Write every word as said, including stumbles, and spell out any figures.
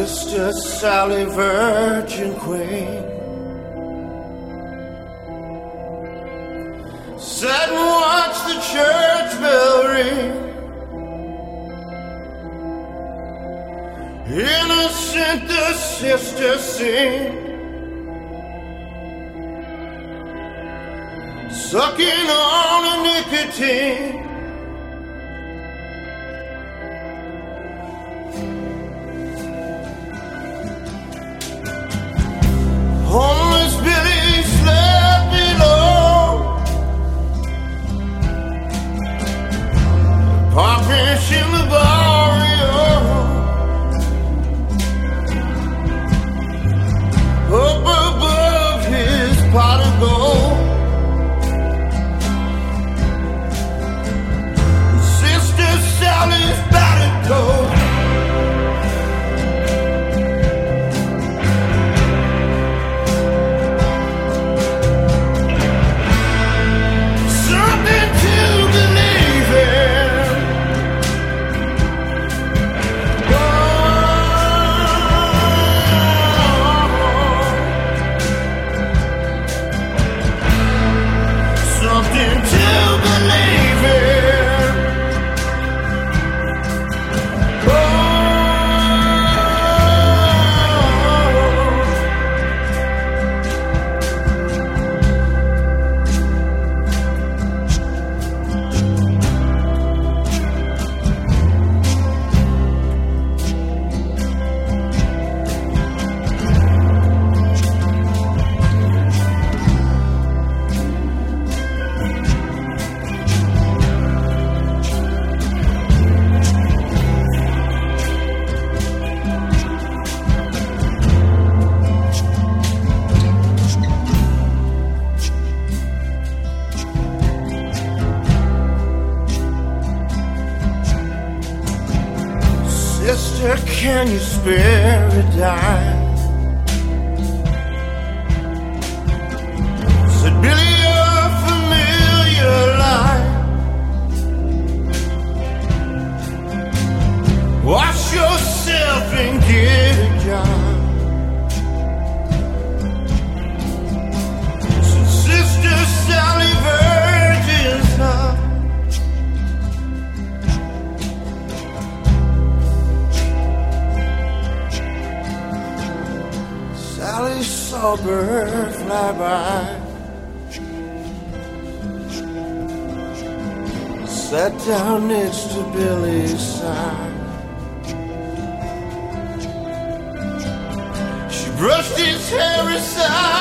Sister Sally, Virgin Queen, sat and watched the church bell ring. Innocent the sister sing, sucking on a nicotine. Homeless Billy slept below, park bench in the barrio. Up above his pot of gold, Sister Sally's battered coat. Sister, can you spare a dime? Said Billy, a familiar line. Wash yourself and get a job. Said Sister Sally, Virgin's love. Sally saw a bird fly by, sat down next to Billy's side. She brushed his hair aside.